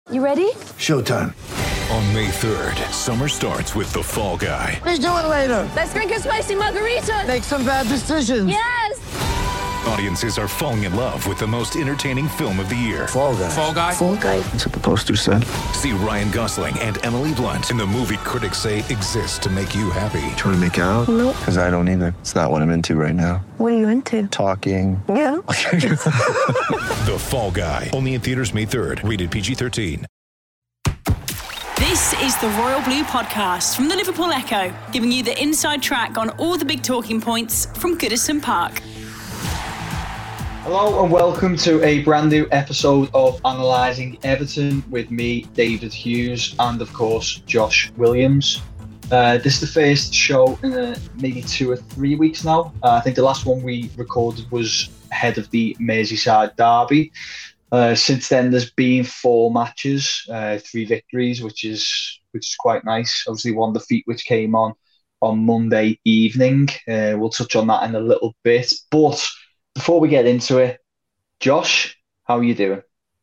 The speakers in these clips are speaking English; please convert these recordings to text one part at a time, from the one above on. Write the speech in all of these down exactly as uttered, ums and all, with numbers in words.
You ready? Showtime. On May third, summer starts with The Fall Guy. Let's do it later. Let's drink a spicy margarita. Make some bad decisions. Yes! Audiences are falling in love with the most entertaining film of the year. Fall Guy. Fall Guy? Fall Guy. That's what the poster said. See Ryan Gosling and Emily Blunt in the movie critics say exists to make you happy. Trying to make it out? Nope. Because I don't either. It's not what I'm into right now. What are you into? Talking. Yeah. The Fall Guy. Only in theaters May third. Rated P G thirteen. This is the Royal Blue Podcast from the Liverpool Echo, giving you the inside track on all the big talking points from Goodison Park. Hello and welcome to a brand new episode of Analysing Everton with me, David Hughes, and of course, Josh Williams. Uh, this is the first show in uh, maybe two or three weeks now. Uh, I think the last one we recorded was ahead of the Merseyside derby. Uh, since then, there's been four matches, uh, three victories, which is which is quite nice. Obviously, one defeat which came on on Monday evening. Uh, we'll touch on that in a little bit. But before we get into it, Josh, how are you doing?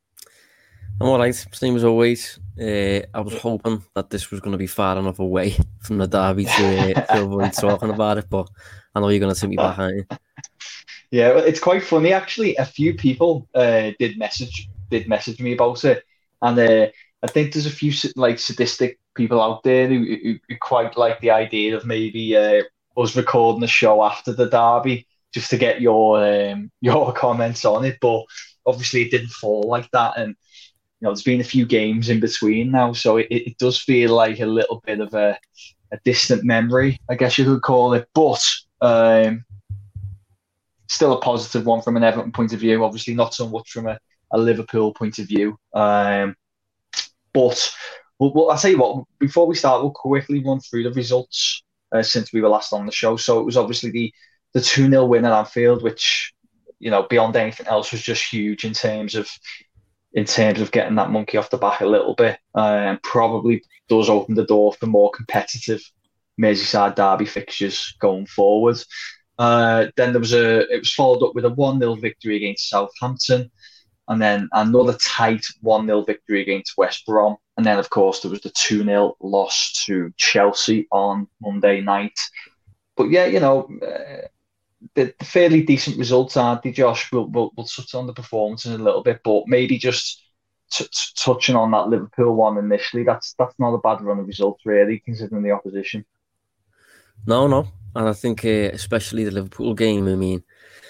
I'm all right, same as always. Uh, I was hoping that this was going to be far enough away from the derby to, uh, to avoid talking about it, but I know you're going to take me back, aren't you? Yeah, well, it's quite funny actually. A few people uh, did message did message me about it, and uh, I think there's a few like sadistic people out there who, who, who quite like the idea of maybe uh, us recording a show after the derby just to get your um, your comments on it. But obviously, it didn't fall like that, and you know, there's been a few games in between now, so it, it does feel like a little bit of a, a distant memory, I guess you could call it. But um, still a positive one from an Everton point of view. Obviously, not so much from a, a Liverpool point of view. Um, but we'll, we'll, I'll tell you what, before we start, we'll quickly run through the results uh, since we were last on the show. So it was obviously the the two nil win at Anfield, which, you know, beyond anything else was just huge in terms of in terms of getting that monkey off the back a little bit, uh, and probably does open the door for more competitive Merseyside derby fixtures going forward. Uh, then there was a it was followed up with a one nil victory against Southampton, and then another tight one nil victory against West Brom. And then, of course, there was the two nil loss to Chelsea on Monday night. But yeah, you know, uh, the, the fairly decent results, aren't they, Josh? We'll, we'll, we'll touch on the performance in a little bit, but maybe just t- t- touching on that Liverpool one initially, that's that's not a bad run of results, really, considering the opposition. No, no. And I think, uh, especially the Liverpool game, I mean,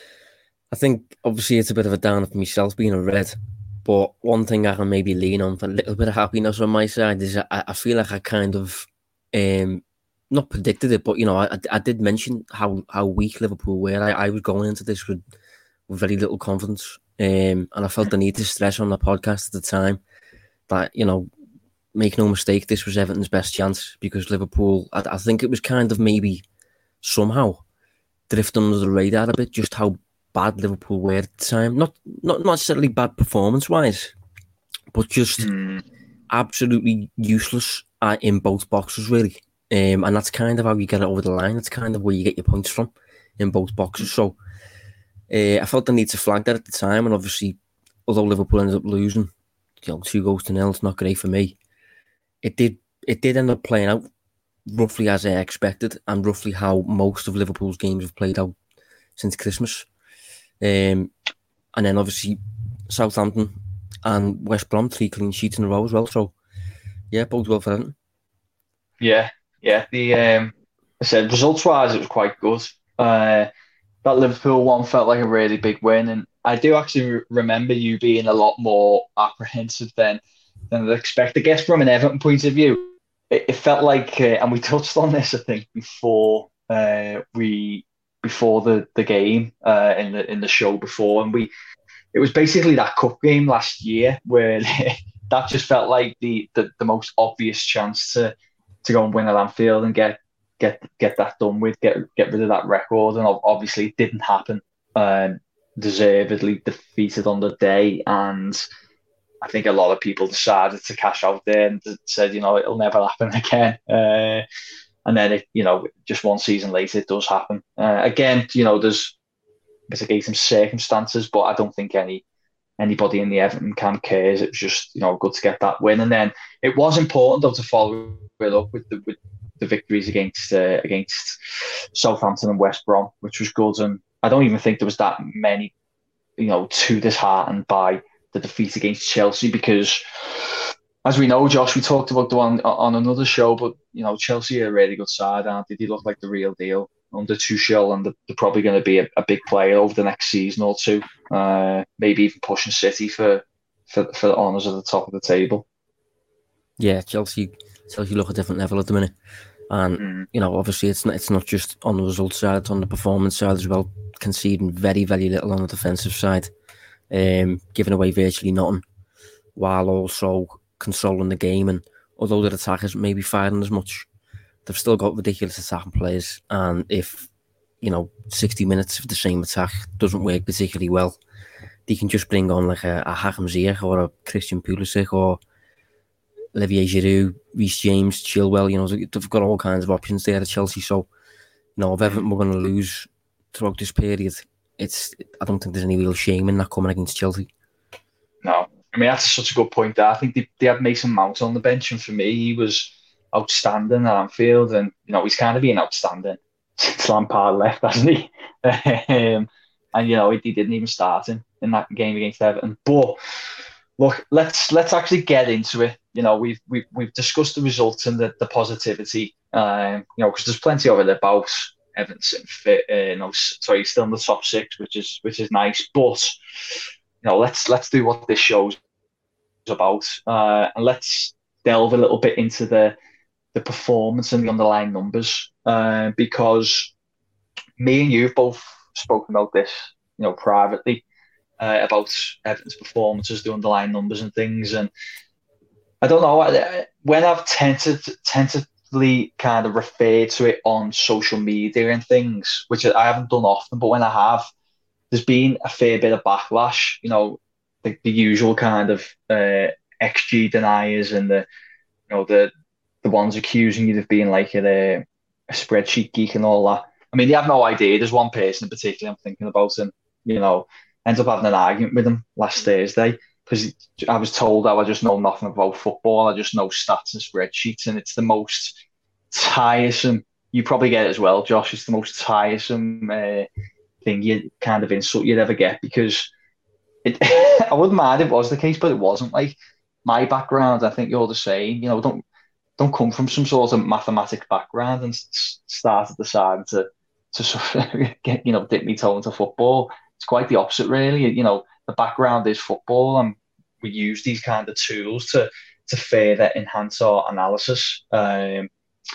I think obviously it's a bit of a downer for myself being a Red, but one thing I can maybe lean on for a little bit of happiness on my side is I, I feel like I kind of, um, not predicted it, but, you know, I, I did mention how, how weak Liverpool were. I, I was going into this with, with very little confidence, um, and I felt the need to stress on the podcast at the time that, you know, make no mistake, this was Everton's best chance, because Liverpool, I, I think it was kind of maybe somehow drift under the radar a bit just how bad Liverpool were at the time. Not not necessarily bad performance-wise, but just mm. absolutely useless uh, in both boxes, really. Um, and that's kind of how you get it over the line. That's kind of where you get your points from, in both boxes. So uh, I felt the need to flag that at the time, and obviously, although Liverpool ended up losing, you know, two goals to nil, it's not great for me. It did it did end up playing out roughly as I expected, and roughly how most of Liverpool's games have played out since Christmas. Um, and then obviously Southampton and West Brom, three clean sheets in a row as well. So yeah, both well for Everton. Yeah, yeah. The um, I said results-wise, it was quite good. Uh, that Liverpool one felt like a really big win, and I do actually re- remember you being a lot more apprehensive than than I'd expect. I guess from an Everton point of view, it, it felt like, uh, and we touched on this, I think, before uh, we before the the game uh, in the in the show before, and we it was basically that cup game last year where that just felt like the, the the most obvious chance to to go and win at Anfield and get get get that done with, get get rid of that record, and obviously it didn't happen. Um, deservedly defeated on the day, and I think a lot of people decided to cash out there and said, you know, it'll never happen again. Uh, and then, it, you know, just one season later, it does happen. Uh, again, you know, there's mitigating circumstances, but I don't think any anybody in the Everton camp cares. It was just, you know, good to get that win. And then it was important, though, to follow it up with the with the victories against uh, against Southampton and West Brom, which was good. And I don't even think there was that many, you know, too disheartened by the defeat against Chelsea, because, as we know, Josh, we talked about the one on another show, but, you know, Chelsea are a really good side, aren't they? They look like the real deal under Tuchel, and they're, they're probably going to be a, a big player over the next season or two, uh, maybe even pushing City for, for, for the honours at the top of the table. Yeah, Chelsea Chelsea look a different level at the minute. And, mm. you know, obviously it's not, it's not just on the result side, it's on the performance side as well, conceding very, very little on the defensive side, um, giving away virtually nothing, while also controlling the game. And although their attack isn't maybe firing as much, they've still got ridiculous attacking players. And if, you know, sixty minutes of the same attack doesn't work particularly well, they can just bring on like a, a Hakim Ziyech or a Christian Pulisic or Olivier Giroud, Reece James, Chilwell. You know, they've got all kinds of options there at Chelsea. So, you know, if Everton were going to lose throughout this period, it's I don't think there's any real shame in that coming against Chelsea. No. I mean, that's such a good point there. I think they, they had Mason Mount on the bench, and for me, he was outstanding at Anfield, and, you know, he's kind of been outstanding since Lampard left, hasn't he? um, and, you know, he, he didn't even start in, in that game against Everton. But, look, let's let's actually get into it. You know, we've we've, we've discussed the results and the, the positivity, um, you know, because there's plenty of it about Everton fit, uh, you know, sorry, still in the top six, which is which is nice. But, you know, let's let's do what this show's about, uh, and let's delve a little bit into the the performance and the underlying numbers, uh, because me and you have both spoken about this, you know, privately, uh, about Everton's performances, the underlying numbers and things. And I don't know, when I've tended tentatively kind of referred to it on social media and things, which I haven't done often, but when I have, there's been a fair bit of backlash, you know, the, the usual kind of uh, X G deniers and the, you know, the the ones accusing you of being like a, a spreadsheet geek and all that. I mean, they have no idea. There's one person in particular I'm thinking about, and, you know, ended up having an argument with him last Thursday because I was told that I just know nothing about football. I just know stats and spreadsheets, and it's the most tiresome. You probably get it as well, Josh. It's the most tiresome uh, thing, you kind of insult you'd ever get, because it. I wouldn't mind if it was the case, but it wasn't. Like, my background, I think you're the same. You know, don't don't come from some sort of mathematics background and start at the side to to sort of get, you know, dip me toe into football. It's quite the opposite, really. You know, the background is football, and we use these kind of tools to to further enhance our analysis. Um,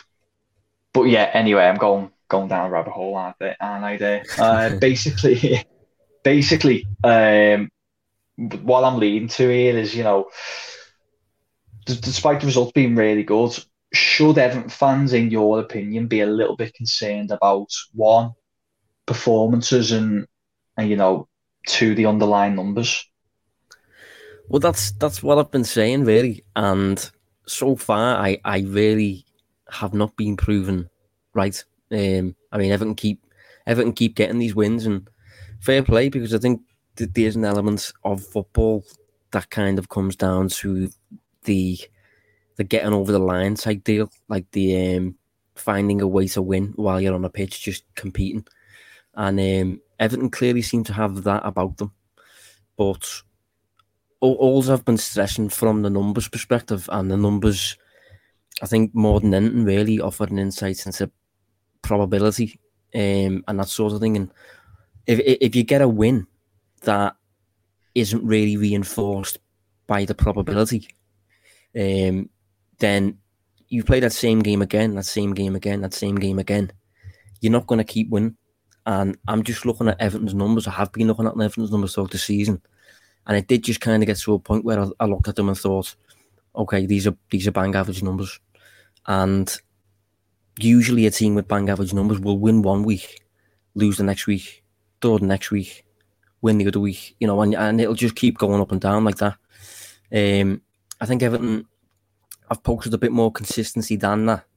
but yeah, anyway, I'm going going down a rabbit hole, aren't I? Aren't I there? Uh, basically, basically, um, what I'm leading to here is, you know, d- despite the results being really good, should Everton fans, in your opinion, be a little bit concerned about, one, performances and, and you know, two, the underlying numbers? Well, that's that's what I've been saying, really. And so far, I, I really have not been proven right. Um, I mean, Everton keep Everton keep getting these wins, and fair play, because I think that there's an element of football that kind of comes down to the the getting over the line type deal, like the um, finding a way to win while you're on a pitch, just competing. And um, Everton clearly seem to have that about them. But all, all I've been stressing from the numbers perspective, and the numbers, I think more than anything, really offer an insight into probability um, and that sort of thing. And if if you get a win that isn't really reinforced by the probability, um, then you play that same game again, that same game again, that same game again, you're not going to keep winning. And I'm just looking at Everton's numbers. I have been looking at Everton's numbers throughout the season, and it did just kind of get to a point where I, I looked at them and thought, okay, these are these are bang average numbers. And usually a team with bang average numbers will win one week, lose the next week, draw the next week, win the other week, you know, and, and it'll just keep going up and down like that. Um, I think Everton have posted a bit more consistency than that,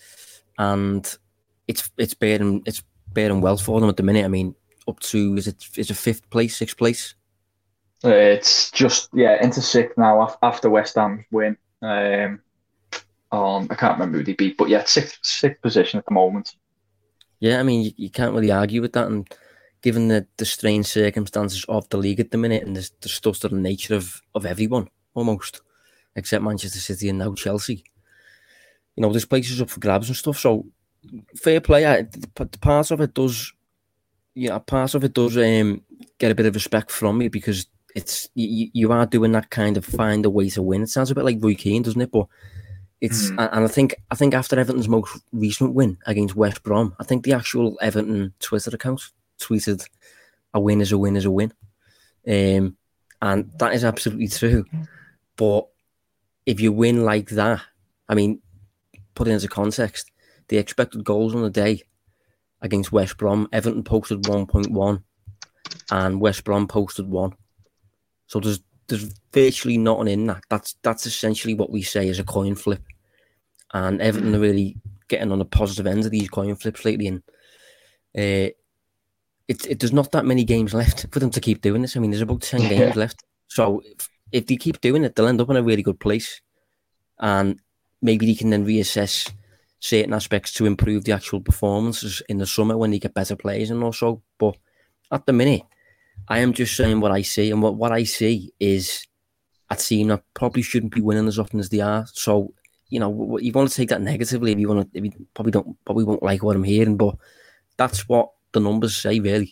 and it's it's bearing it's bearing well for them at the minute. I mean, up to is it is it fifth place, sixth place? Uh, it's just yeah into sixth now after West Ham's win. Um, on I can't remember who they beat, but yeah, sixth sixth position at the moment. Yeah, I mean you, you can't really argue with that, and given the, the strange circumstances of the league at the minute and the, the stuttering nature of, of everyone almost, except Manchester City and now Chelsea, you know, this place is up for grabs and stuff. So fair play. I, the, the part of it does, yeah, part of it does um, get a bit of respect from me because it's you, you are doing that kind of find a way to win. It sounds a bit like Roy Keane, doesn't it? But it's mm. and I think I think after Everton's most recent win against West Brom, I think the actual Everton Twitter account tweeted a win is a win is a win, um, and that is absolutely true. But if you win like that, I mean, put it into context, the expected goals on the day against West Brom, Everton posted one point one, and West Brom posted one. So there's there's virtually nothing in that. That's that's essentially what we say is a coin flip. And Everton are really getting on the positive end of these coin flips lately. And uh, it, it there's not that many games left for them to keep doing this. I mean, there's about ten yeah. games left. So if, if they keep doing it, they'll end up in a really good place. And maybe they can then reassess certain aspects to improve the actual performances in the summer when they get better players and also. But at the minute, I am just saying what I see, and what, what I see is a team that probably shouldn't be winning as often as they are. So, you know, you want to take that negatively if you want to, if you probably don't, probably won't like what I'm hearing, but that's what the numbers say, really.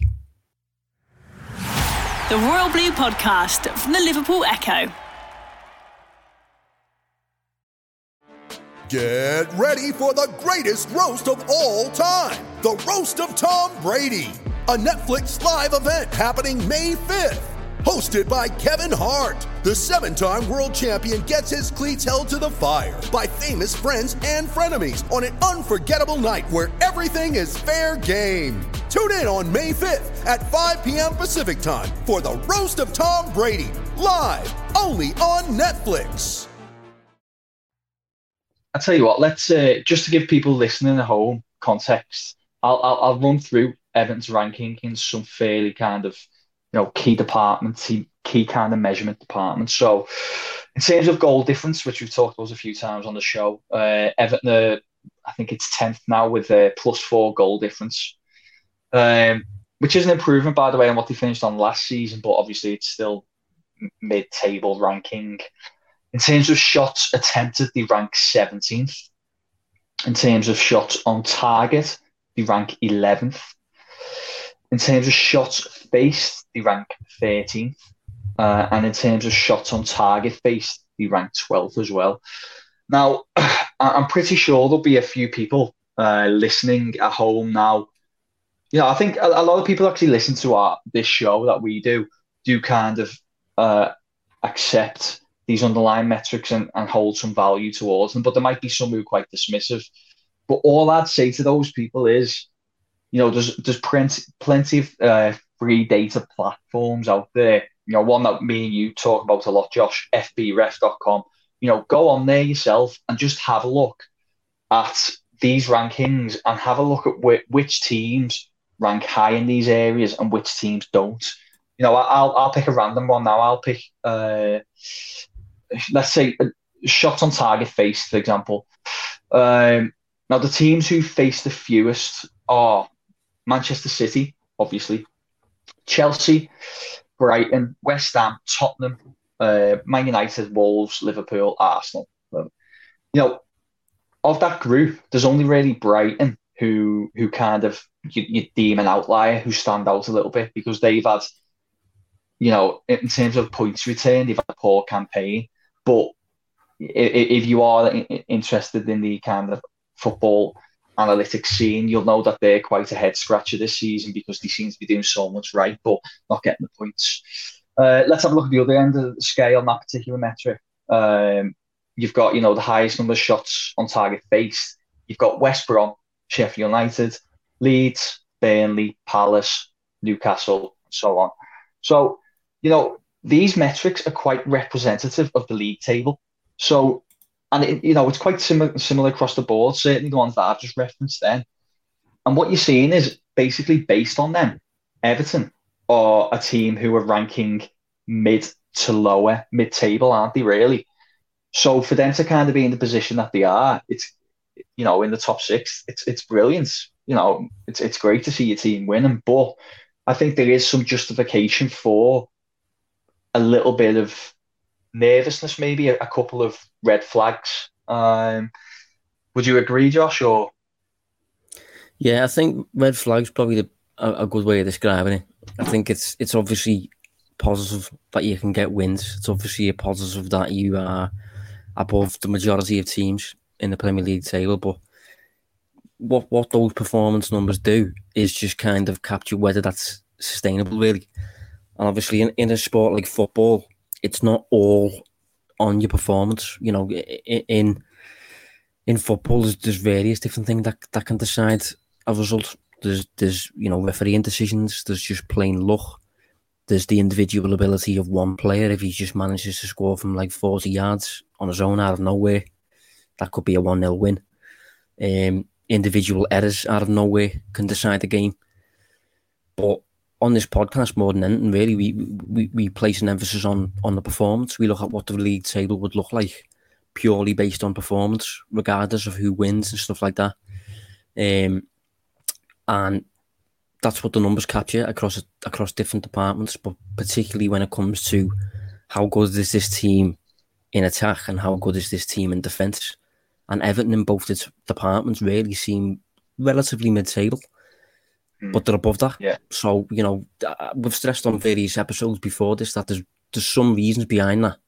The Royal Blue Podcast from the Liverpool Echo. Get ready for the greatest roast of all time, the Roast of Tom Brady, a Netflix live event happening May fifth. Hosted by Kevin Hart, the seven-time world champion gets his cleats held to the fire by famous friends and frenemies on an unforgettable night where everything is fair game. Tune in on May fifth at five p.m. Pacific time for the Roast of Tom Brady, live only on Netflix. I'll tell you what, let's, uh, just to give people listening at home context, I'll, I'll, I'll run through Everton's ranking in some fairly kind of, you know, key departments, key, key kind of measurement departments. So in terms of goal difference, which we've talked about a few times on the show, uh, Everton, uh, I think it's tenth now with a plus four goal difference, um, which is an improvement, by the way, on what they finished on last season, but obviously it's still mid-table ranking. In terms of shots attempted, they rank seventeenth. In terms of shots on target, they rank eleventh. In terms of shots faced, they rank thirteenth. Uh, and in terms of shots on target faced, they rank twelfth as well. Now, I'm pretty sure there'll be a few people uh, listening at home now. You know, I think a, a lot of people actually listen to our this show that we do, do kind of uh, accept these underlying metrics and, and hold some value towards them. But there might be some who are quite dismissive. But all I'd say to those people is, you know, there's there's plenty plenty of uh, free data platforms out there. You know, one that me and you talk about a lot, Josh, F B ref dot com. You know, go on there yourself and just have a look at these rankings and have a look at wh- which teams rank high in these areas and which teams don't. You know, I'll I'll pick a random one now. I'll pick, uh, let's say, shots on target faced, for example. Um, now, the teams who face the fewest are Manchester City, obviously, Chelsea, Brighton, West Ham, Tottenham, uh, Man United, Wolves, Liverpool, Arsenal. Um, you know, of that group, there's only really Brighton who who kind of you, you deem an outlier, who stand out a little bit because they've had, you know, in terms of points return, they've had a poor campaign. But if you are interested in the kind of football analytics scene, you'll know that they're quite a head scratcher this season because they seem to be doing so much right, but not getting the points. Uh, let's have a look at the other end of the scale on that particular metric. Um, you've got, you know, the highest number of shots on target faced. You've got West Brom, Sheffield United, Leeds, Burnley, Palace, Newcastle, and so on. So, you know, these metrics are quite representative of the league table. So, and, it, you know, it's quite similar, similar across the board, certainly the ones that I've just referenced then. And what you're seeing is basically based on them, Everton are a team who are ranking mid to lower, mid-table, aren't they, really? So for them to kind of be in the position that they are, it's, you know, in the top six, it's it's brilliant. You know, it's it's great to see your team winning, but I think there is some justification for a little bit of nervousness, maybe a, a couple of red flags. Um, would you agree, Josh? Or yeah, I think red flags probably the, a, a good way of describing it. I think it's it's obviously positive that you can get wins. It's obviously a positive that you are above the majority of teams in the Premier League table. But what what those performance numbers do is just kind of capture whether that's sustainable, really. And obviously, in, in a sport like football, it's not all on your performance. You know, in in football, there's, there's various different things that that can decide a result. There's there's you know refereeing decisions. There's just plain luck. There's the individual ability of one player. If he just manages to score from like forty yards on his own out of nowhere, that could be a one nil win. Um, individual errors out of nowhere can decide the game. But on this podcast, more than anything, really, we, we, we place an emphasis on, on the performance. We look at what the league table would look like purely based on performance, regardless of who wins and stuff like that. Um, and that's what the numbers capture across across different departments, but particularly when it comes to how good is this team in attack and how good is this team in defence. And Everton in both its departments really seem relatively mid-table, mm. but they're above that. Yeah. So, you know, we've stressed on various episodes before this that there's there's some reasons behind that.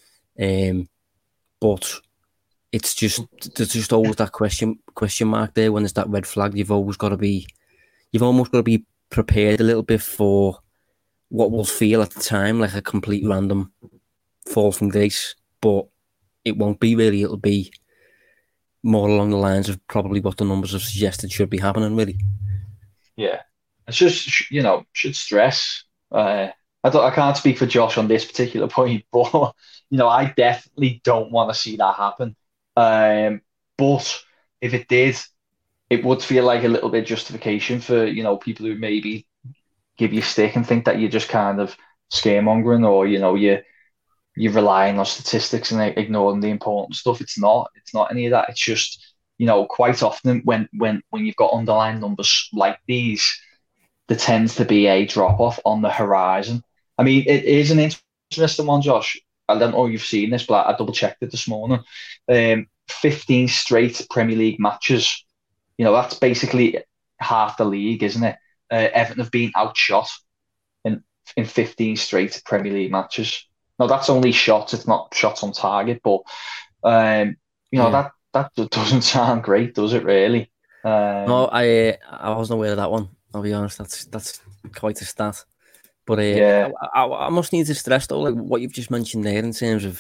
Um, but it's just there's just always that question question mark there when there's that red flag. You've always got to be You've almost got to be prepared a little bit for what will feel at the time like a complete random fall from grace, but it won't be really. It'll be more along the lines of probably what the numbers have suggested should be happening, really. Yeah, it's just, you know, should stress. Uh, I don't, I can't speak for Josh on this particular point, but you know, I definitely don't want to see that happen. Um, but if it did, it would feel like a little bit of justification for, you know, people who maybe give you stick and think that you're just kind of scaremongering, or, you know, you you're relying on statistics and ignoring the important stuff. It's not. It's not any of that. It's just, you know, quite often when when when you've got underlying numbers like these, there tends to be a drop off on the horizon. I mean, it is an interesting one, Josh. I don't know if you've seen this, but I double checked it this morning. Um, fifteen straight Premier League matches. You know, that's basically half the league, isn't it? Uh, Everton have been outshot in in fifteen straight Premier League matches. Now, that's only shots. It's not shots on target. But, um, you know, yeah. that, that doesn't sound great, does it, really? Um, no, I uh, I wasn't aware of that one. I'll be honest. That's that's quite a stat. But uh, yeah. I, I, I must need to stress, though, like what you've just mentioned there in terms of,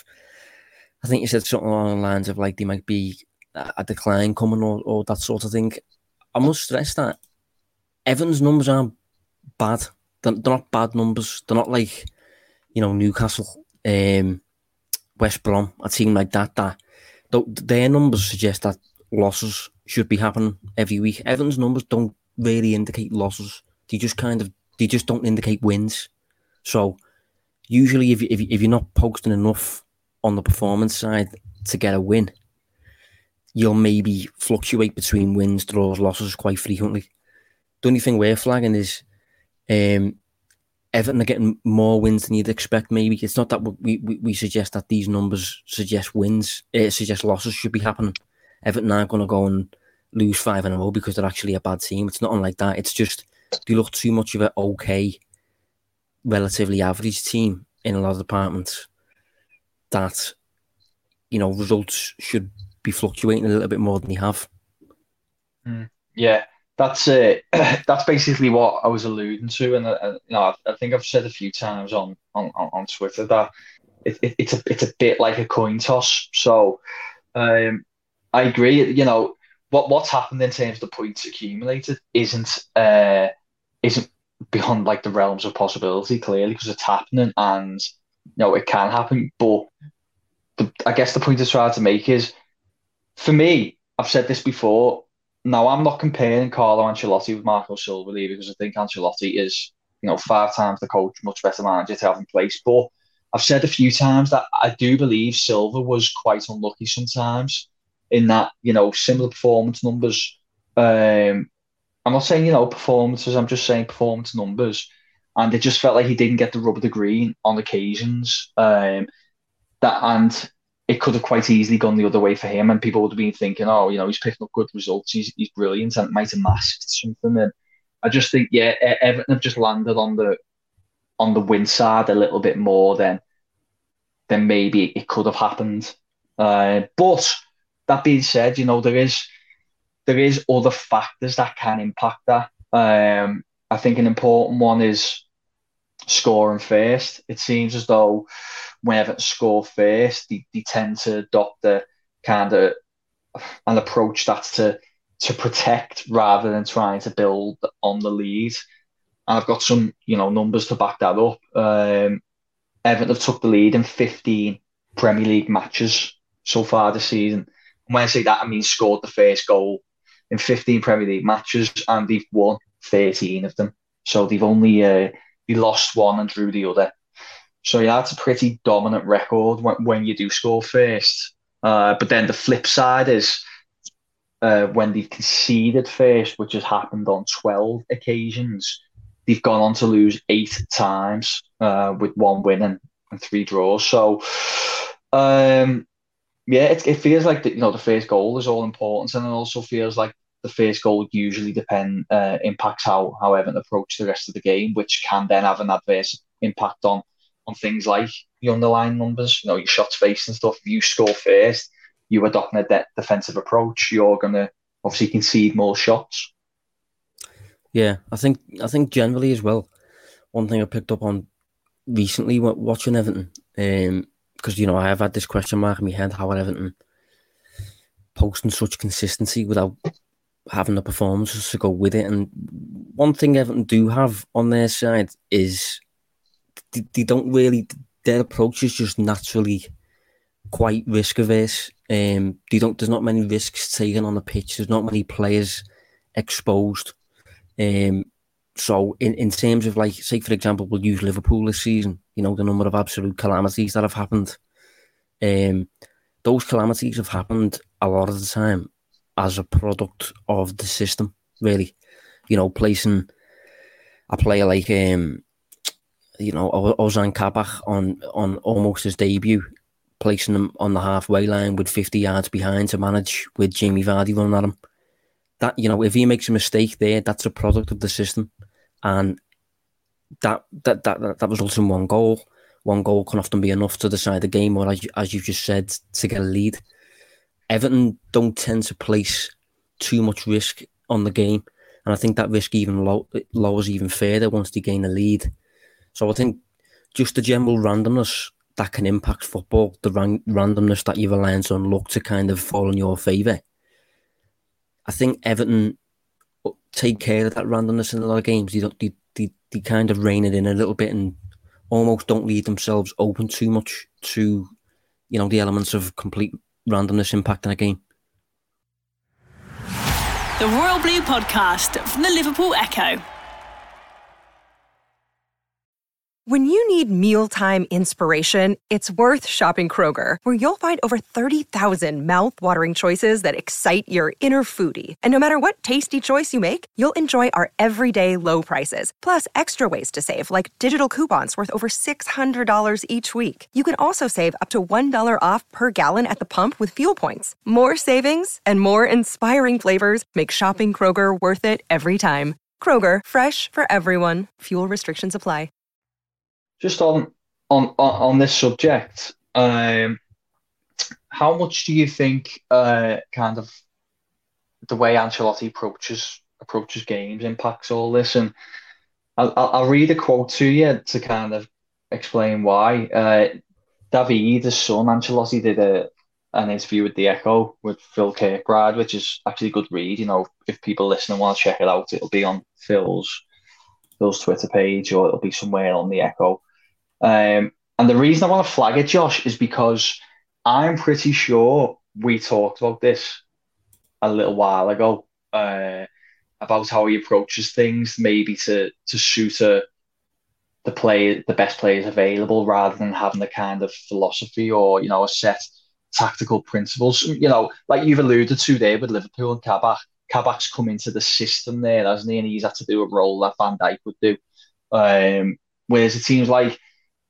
I think you said something along the lines of, like, there might be a decline coming or, or that sort of thing. I must stress that Everton's numbers aren't bad. They're, they're not bad numbers. They're not like, you know, Newcastle, um, West Brom, a team like that. That their numbers suggest that losses should be happening every week. Everton's numbers don't really indicate losses. They just kind of they just don't indicate wins. So usually, if you, if you, if you're not posting enough on the performance side to get a win, you'll maybe fluctuate between wins, draws, losses quite frequently. The only thing we're flagging is um, Everton are getting more wins than you'd expect, maybe. It's not that we, we, we suggest that these numbers suggest wins, uh, suggest losses should be happening. Everton aren't going to go and lose five in a row because they're actually a bad team. It's nothing like that. It's just they look too much of an okay, relatively average team in a lot of departments that, you know, results should be fluctuating a little bit more than they have. Mm, yeah, that's uh, that's basically what I was alluding to, and uh, you know, I, I think I've said a few times on on, on Twitter that it, it, it's a it's a bit like a coin toss. So um, I agree. You know, what what's happened in terms of the points accumulated isn't uh, isn't beyond like the realms of possibility, clearly, because it's happening, and you know it can happen. But the, I guess the point I try to make is, for me, I've said this before. Now, I'm not comparing Carlo Ancelotti with Marco Silva because I think Ancelotti is you know, five times the coach, much better manager to have in place. But I've said a few times that I do believe Silva was quite unlucky sometimes in that, you know, similar performance numbers. Um, I'm not saying, you know, performances, I'm just saying performance numbers. And it just felt like he didn't get the rub of the green on occasions. Um, that and it could have quite easily gone the other way for him, and people would have been thinking, oh, you know, he's picking up good results, he's he's brilliant, and it might have masked something. And I just think, yeah, Everton have just landed on the on the win side a little bit more than than maybe it could have happened. Uh, but that being said, you know, there is there is other factors that can impact that. Um, I think an important one is scoring first. It seems as though when Everton score first, they, they tend to adopt a kind of an approach that's to to protect rather than trying to build on the lead. And I've got some, you know, numbers to back that up. Um, Everton have took the lead in fifteen Premier League matches so far this season. And when I say that, I mean scored the first goal in fifteen Premier League matches, and they've won thirteen of them. So they've only uh, they lost one and drew the other. So yeah, that's a pretty dominant record when, when you do score first. Uh, but then the flip side is uh, when they've conceded first, which has happened on twelve occasions, they've gone on to lose eight times uh, with one win and, and three draws. So um, yeah, it, it feels like the, you know, the first goal is all important, and it also feels like the first goal usually depend uh, impacts how how Everton approach the rest of the game, which can then have an adverse impact on on things like the underlying numbers, you know, your shots faced and stuff. If you score first, you adopt a de- defensive approach, you're going to obviously concede more shots. Yeah, I think I think generally as well, one thing I picked up on recently watching Everton, um, because, you know, I have had this question mark in my head, how are Everton posting such consistency without having the performances to go with it? And one thing Everton do have on their side is they, they don't really, their approach is just naturally quite risk averse. Um, they don't. There's not many risks taken on the pitch. There's not many players exposed. Um, so in, in terms of, like, say for example, we'll use Liverpool this season. You know, the number of absolute calamities that have happened. Um, those calamities have happened a lot of the time as a product of the system, really. You know, placing a player like, um, you know, Ozan Kabak on, on almost his debut, placing him on the halfway line with fifty yards behind to manage with Jamie Vardy running at him. That, you know, if he makes a mistake there, that's a product of the system. And that that that, that results in one goal. One goal can often be enough to decide the game, or as, you, as you've just said, to get a lead. Everton don't tend to place too much risk on the game, and I think that risk even low, lowers even further once they gain a lead. So I think just the general randomness that can impact football, the ran- randomness that you rely on luck to kind of fall in your favour. I think Everton take care of that randomness in a lot of games. They, don't, they, they, they kind of rein it in a little bit and almost don't leave themselves open too much to, you know, the elements of complete randomness impacting a game. The Royal Blue Podcast from the Liverpool Echo. When you need mealtime inspiration, it's worth shopping Kroger, where you'll find over thirty thousand mouth-watering choices that excite your inner foodie. And no matter what tasty choice you make, you'll enjoy our everyday low prices, plus extra ways to save, like digital coupons worth over six hundred dollars each week. You can also save up to one dollar off per gallon at the pump with fuel points. More savings and more inspiring flavors make shopping Kroger worth it every time. Kroger, fresh for everyone. Fuel restrictions apply. Just on on on this subject, um, how much do you think uh, kind of the way Ancelotti approaches approaches games impacts all this? And I'll, I'll read a quote to you to kind of explain why. Uh, David, his son, Ancelotti did a an interview with the Echo with Phil Kirkbride, which is actually a good read. You know, if people listening want to check it out, it'll be on Phil's Phil's Twitter page, or it'll be somewhere on the Echo. Um, and the reason I want to flag it, Josh, is because I'm pretty sure we talked about this a little while ago, uh, about how he approaches things, maybe to to suit a, the play the best players available rather than having a kind of philosophy or, you know, a set tactical principles. You know, like you've alluded to there with Liverpool and Kabak. Kabak's come into the system there, hasn't he? And he's had to do a role that Van Dijk would do. Um, whereas it seems like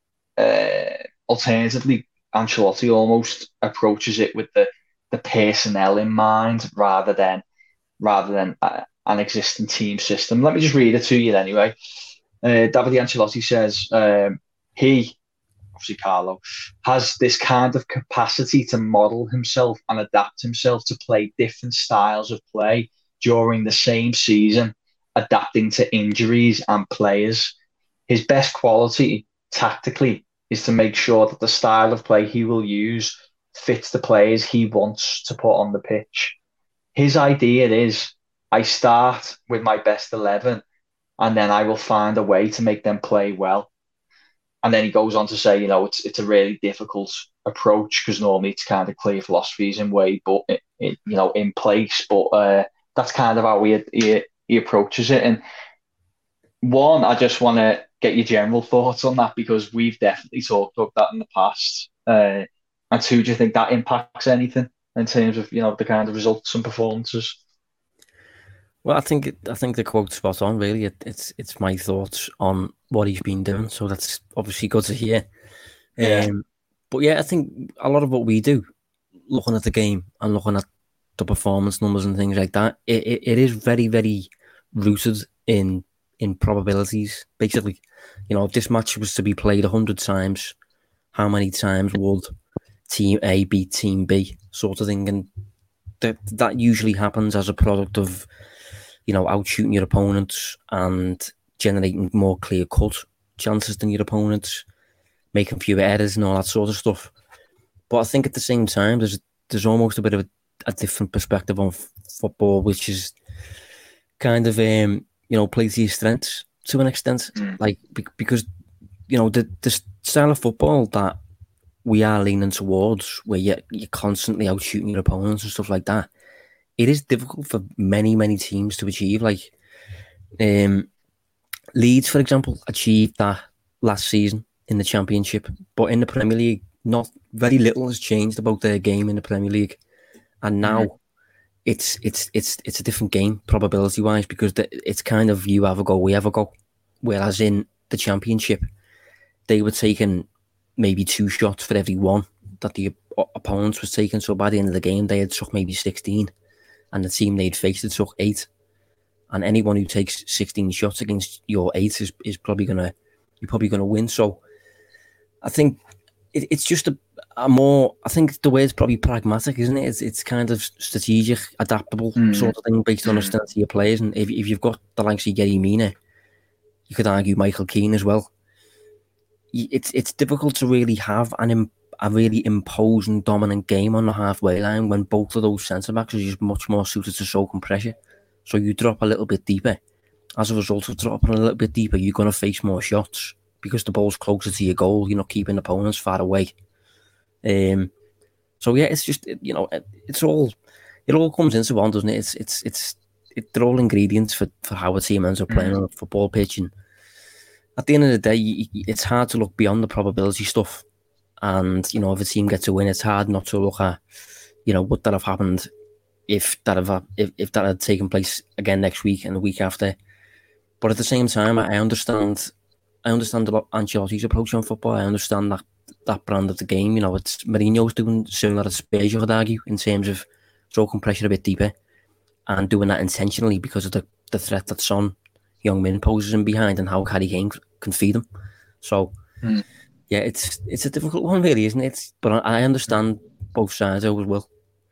uh, alternatively, Ancelotti almost approaches it with the, the personnel in mind rather than rather than uh, an existing team system. Let me just read it to you anyway. Uh, Davide Ancelotti says um, he, obviously Carlo, has this kind of capacity to model himself and adapt himself to play different styles of play during the same season, adapting to injuries and players. His best quality tactically is to make sure that the style of play he will use fits the players he wants to put on the pitch. His idea is, I start with my best eleven and then I will find a way to make them play well. And then he goes on to say, you know, it's it's a really difficult approach because normally it's kind of clear philosophies in way, but it, it, you know, in place. But uh, that's kind of how he, he he approaches it. And one, I just want to get your general thoughts on that because we've definitely talked about that in the past. Uh, and two, do you think that impacts anything in terms of, you know, the kind of results and performances? Well, I think I think the quote's spot on. Really, it, it's it's my thoughts on what he's been doing. So that's obviously good to hear. Yeah. Um, but yeah, I think a lot of what we do, looking at the game and looking at the performance numbers and things like that, it, it, it is very very rooted in in probabilities. Basically, you know, if this match was to be played a hundred times, how many times would Team A beat Team B, sort of thing, and that that usually happens as a product of, you know, outshooting your opponents and generating more clear-cut chances than your opponents, making fewer errors and all that sort of stuff. But I think at the same time, there's there's almost a bit of a, a different perspective on f- football, which is kind of, um, you know, play to your strengths to an extent. Mm. Like, be- because, you know, the, the style of football that we are leaning towards, where you're, you're constantly outshooting your opponents and stuff like that, it is difficult for many, many teams to achieve. Like, um, Leeds, for example, achieved that last season in the Championship, but in the Premier League, not very little has changed about their game in the Premier League, and now mm-hmm. it's it's it's it's a different game probability wise because the, it's kind of you have a go, we have a go. Whereas in the Championship, they were taking maybe two shots for every one that the op- opponents was taking. So by the end of the game, they had took maybe sixteen. And the team they'd faced it took eight. And anyone who takes sixteen shots against your eight is, is probably gonna you're probably gonna win. So I think it, it's just a, a more I think the way it's probably pragmatic, isn't it? It's it's kind of strategic, adaptable mm. sort of thing based on mm. the strength of your players. And if if you've got the likes of Yerry Mina, you could argue Michael Keane as well. It's it's difficult to really have an a really imposing, dominant game on the halfway line when both of those centre-backs are just much more suited to soaking pressure. So you drop a little bit deeper. As a result of dropping a little bit deeper, you're going to face more shots because the ball's closer to your goal. You're not keeping opponents far away. Um, so yeah, it's just, you know, it's all, it all comes into one, doesn't it? It's, it's, it's, it, they're all ingredients for, for how a team ends up playing mm. on a football pitch. And at the end of the day, it's hard to look beyond the probability stuff. And, you know, if a team gets a win, it's hard not to look at, you know, would that have happened if that have if, if that had taken place again next week and the week after. But at the same time, I understand I understand about Ancelotti's approach on football. I understand that that brand of the game. You know, it's Mourinho's doing similar to Spurs, you would argue, in terms of stroking pressure a bit deeper and doing that intentionally because of the, the threat that Son Heung-min poses him behind and how Harry Kane can feed him. So... Mm. Yeah, it's it's a difficult one, really, isn't it? But I understand both sides as well.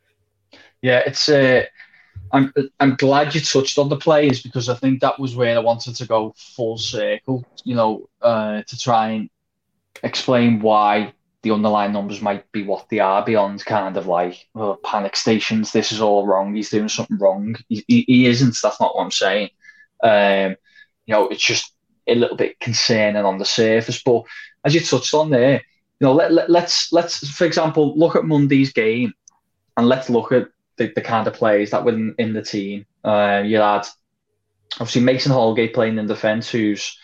Yeah, it's. Uh, I'm I'm glad you touched on the players because I think that was where I wanted to go full circle. You know, uh, to try and explain why the underlying numbers might be what they are beyond kind of like oh, panic stations. This is all wrong. He's doing something wrong. He, he, he isn't. That's not what I'm saying. Um, you know, it's just a little bit concerning on the surface, but. As you touched on there, you know, let, let, let's, let's, for example, look at Monday's game and let's look at the, the kind of players that were in, in the team. Uh, you had, obviously, Mason Holgate playing in defence, who's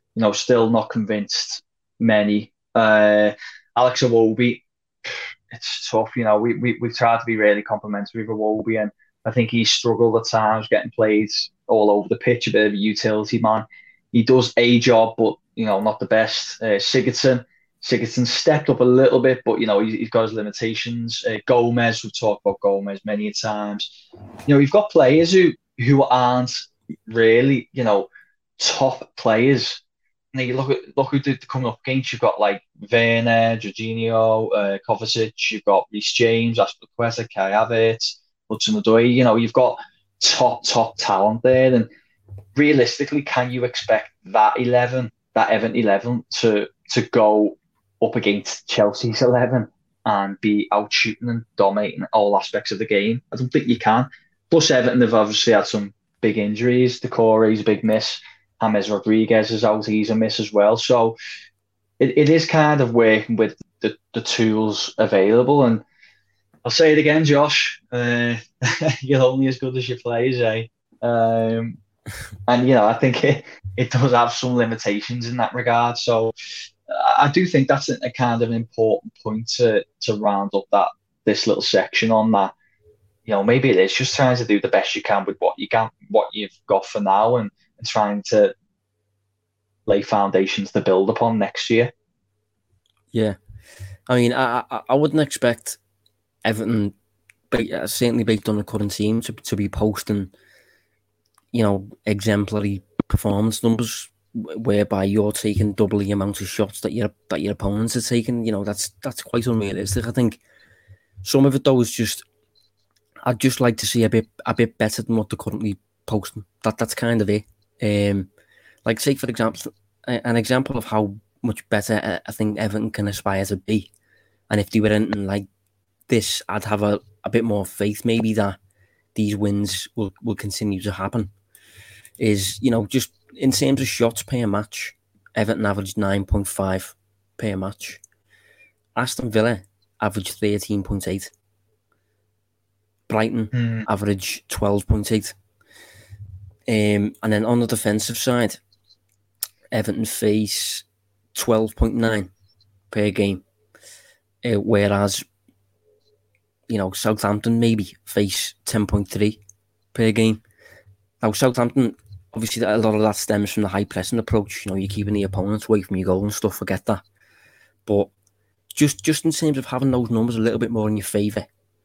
you know, still not convinced many. Uh, Alex Iwobi, it's tough. You know, we we we've tried to be really complimentary of Iwobi, and I think he's struggled at times getting played all over the pitch, a bit of a utility man. He does a job, but you know, not the best. Uh, Sigurdsson, Sigurdsson stepped up a little bit, but you know, he's, he's got his limitations. Uh, Gomez, we've talked about Gomez many times. You know, you've got players who who aren't really, you know, top players. Now you look at look who did coming up against. You've got like Werner, Jorginho, uh, Kovacic. You've got Reece James, Azpilicueta, Kai Havertz, Hudson-Odoi. You know, you've got top top talent there. And realistically, can you expect that eleven, that Everton eleven, to to go up against Chelsea's eleven and be out shooting and dominating all aspects of the game? I don't think you can. Plus, Everton have obviously had some big injuries. Decore's a big miss. James Rodriguez is out, he's a miss as well. So it, it is kind of working with the, the tools available. And I'll say it again, Josh, uh, you're only as good as your players, eh? Um, and, you know, I think it, it does have some limitations in that regard. So I do think that's a, a kind of an important point to, to round up that this little section on that. You know, maybe it is just trying to do the best you can with what you can, what you've got for now, and, and trying to lay foundations to build upon next year. Yeah, I mean, I I, I wouldn't expect Everton, certainly based on the current team, to to be posting, you know, exemplary performance numbers whereby you're taking double the amount of shots that your that your opponents are taking. You know, that's that's quite unrealistic. I think some of it though is just, I'd just like to see a bit a bit better than what they're currently posting. That that's kind of it. Um, like say for example, an example of how much better I think Everton can aspire to be, and if they were anything like this, I'd have a, a bit more faith maybe that these wins will, will continue to happen. Is, you know, just in terms of shots per match, Everton averaged nine point five per match. Aston Villa averaged thirteen point eight. Brighton mm. average twelve point eight. Um, and then on the defensive side, Everton face twelve point nine per game. Uh, whereas, you know, Southampton maybe face ten point three per game. Now, Southampton, obviously, a lot of that stems from the high pressing approach. You know, you're keeping the opponents away from your goal and stuff, forget that. But just, just in terms of having those numbers a little bit more in your favour,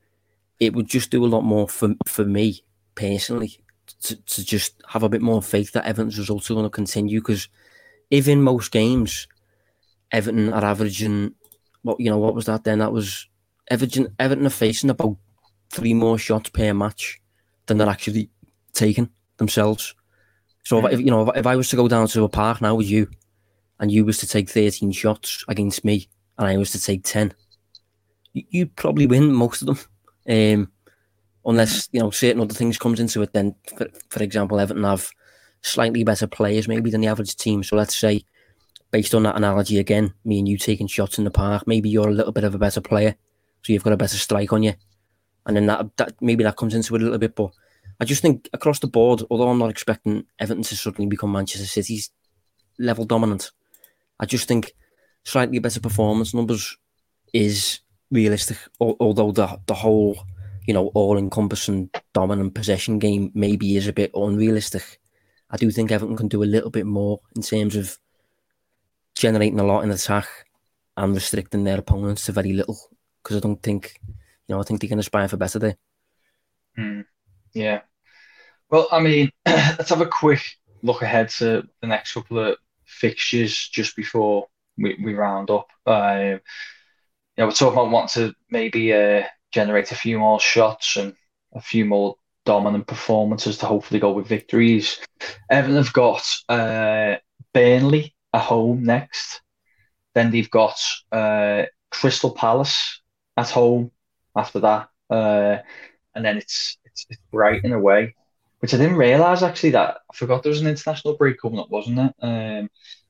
it would just do a lot more for for me personally to, to just have a bit more faith that Everton's results are going to continue. Because if in most games Everton are averaging, what you know, what was that then? That was Everton. Everton are facing about three more shots per match than they're actually taking themselves. So if you know, if, if I was to go down to a park now with you, and you was to take thirteen shots against me, and I was to take ten, you, you'd probably win most of them. Um, unless, you know, certain other things comes into it, then, for, for example, Everton have slightly better players maybe than the average team. So let's say, based on that analogy again, me and you taking shots in the park, maybe you're a little bit of a better player, so you've got a better strike on you. And then that, that maybe that comes into it a little bit. But I just think across the board, although I'm not expecting Everton to suddenly become Manchester City's level dominant, I just think slightly better performance numbers is realistic, although the the whole, you know, all-encompassing dominant possession game maybe is a bit unrealistic. I do think Everton can do a little bit more in terms of generating a lot in attack and restricting their opponents to very little, because I don't think, you know, I think they can aspire for better there. Mm, yeah. Well, I mean, let's have a quick look ahead to the next couple of fixtures just before we, we round up. Uh, Yeah, we're talking about wanting to maybe uh, generate a few more shots and a few more dominant performances to hopefully go with victories. Everton have got uh, Burnley at home next. Then they've got uh, Crystal Palace at home after that. Uh, and then it's, it's, it's Brighton away, which I didn't realise actually that I forgot there was an international break coming up, wasn't it? Um,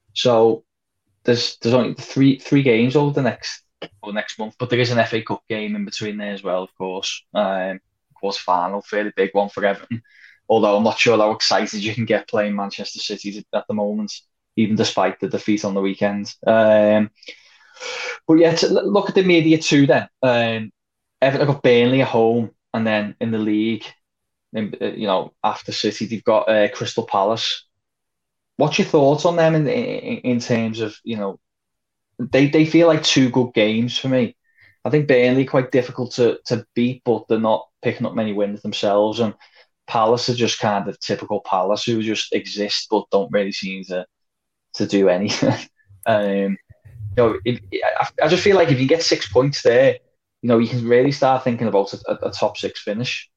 so there's there's only three three games over the next or next month, but there is an F A Cup game in between there as well, of course. Um, quarter final, fairly big one for Everton. Although I'm not sure how excited you can get playing Manchester City at the moment. even despite the defeat on the weekend. Um, but yeah, to look at the immediate two then. Um, Everton got Burnley at home, and then in the league, you know, after City, they've got uh, Crystal Palace. What's your thoughts on them in, in in terms of, you know, they they feel like two good games for me. I think Burnley quite difficult to to beat, but they're not picking up many wins themselves, and Palace are just kind of typical Palace who just exist but don't really seem to to do anything. um, you know, if, I, I just feel like if you get six points there, you know, you can really start thinking about a, a, a top six finish.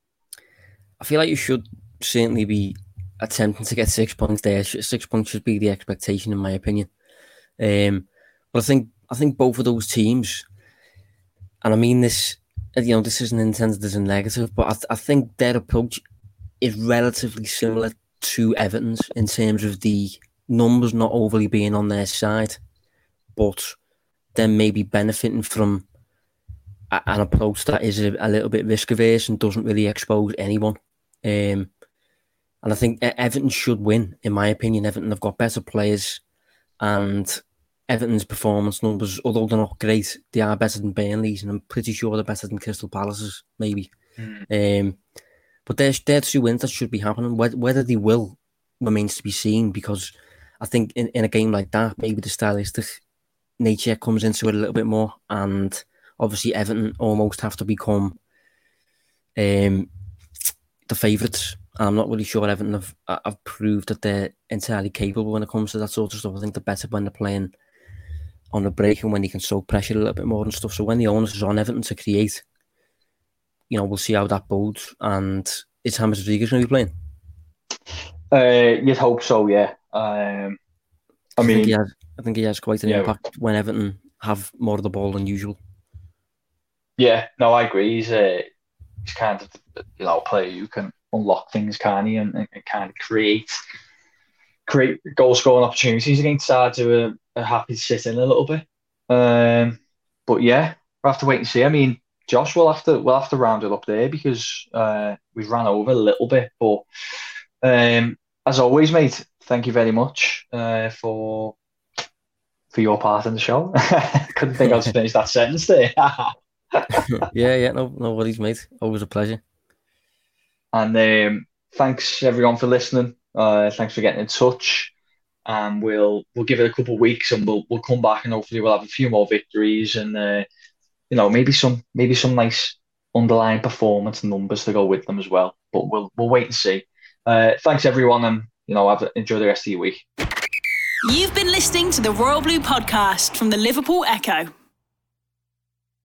I feel like you should certainly be attempting to get six points there. Six points should be the expectation, in my opinion. Um, but I think I think both of those teams, and I mean this, you know, this isn't intended as a negative, but I, th- I think their approach is relatively similar to Everton's in terms of the numbers not overly being on their side, but then maybe benefiting from a, an approach that is a, a little bit risk averse and doesn't really expose anyone. Um, and I think Everton should win, in my opinion. Everton have got better players, and Everton's performance numbers, although they're not great, they are better than Burnley's, and I'm pretty sure they're better than Crystal Palace's, maybe. Mm. Um, but there's there two wins that should be happening. Whether, whether they will remains to be seen, because I think in, in a game like that, maybe the stylistic nature comes into it a little bit more, and obviously Everton almost have to become um, the favourites. I'm not really sure Everton have, have proved that they're entirely capable when it comes to that sort of stuff. I think they're better when they're playing on the break and when you can soak pressure a little bit more and stuff. So when the onus is on Everton to create, you know, we'll see how that bodes. And is James Rodriguez going to be playing? Uh, you'd hope so, yeah. Um, I, I mean, think he has, I think he has quite an yeah. impact when Everton have more of the ball than usual. Yeah, no, I agree. He's a he's kind of, you know, a player who can unlock things, can he, and, and kind of create create goal scoring opportunities against sides who are, are happy to sit in a little bit. Um, but yeah, we'll have to wait and see. I mean, Josh, we'll have to we'll have to round it up there because uh, we've ran over a little bit. But um, as always, mate, thank you very much uh, for for your part in the show. Couldn't think I was finish that sentence there. yeah, yeah, no, no worries, mate. Always a pleasure. And um, thanks everyone for listening. Uh, thanks for getting in touch. And we'll we'll give it a couple of weeks, and we'll we'll come back, and hopefully we'll have a few more victories, and uh, you know, maybe some maybe some nice underlying performance numbers to go with them as well. But we'll we'll wait and see. Uh, thanks everyone, and you know, have enjoy the rest of your week. You've been listening to the Royal Blue Podcast from the Liverpool Echo.